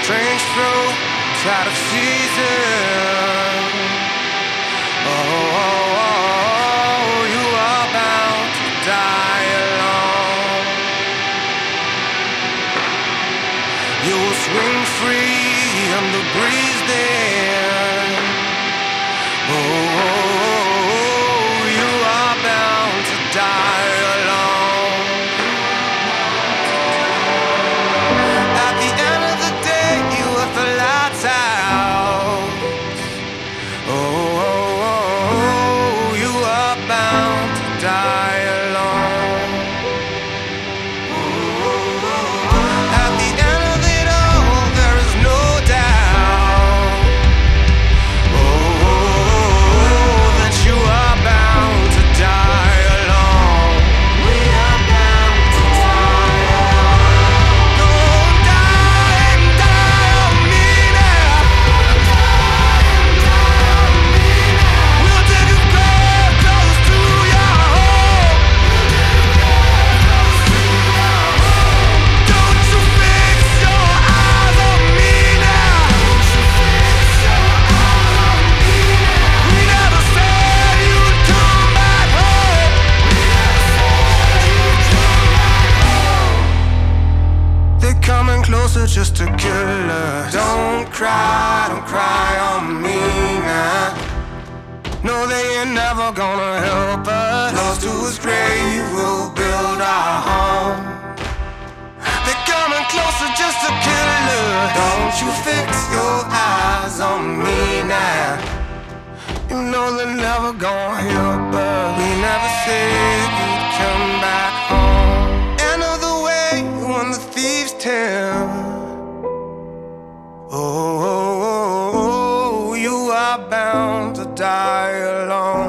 strange fruit, out of season. You are bound to die alone. You will swing free on the breeze then. You are bound to die alone. At the end of the day, you with the lights out. You are bound to die alone. At the end of it all, there is no doubt. That you are bound to die alone. We are bound to die alone. Don't die and die on me now. We'll take a grave close to your home. Don't you fix your eyes on me now. We never said you'd come back home. They're coming closer just to kill us. Don't cry on me now. No, they ain't never gonna help us. Close to his grave, we'll build our home. They're coming closer just to kill us. Don't you fix your eyes on me now. You know they're never gonna help us. We never said you'd come back home. End of the way when the thieves tell. You are bound to die alone.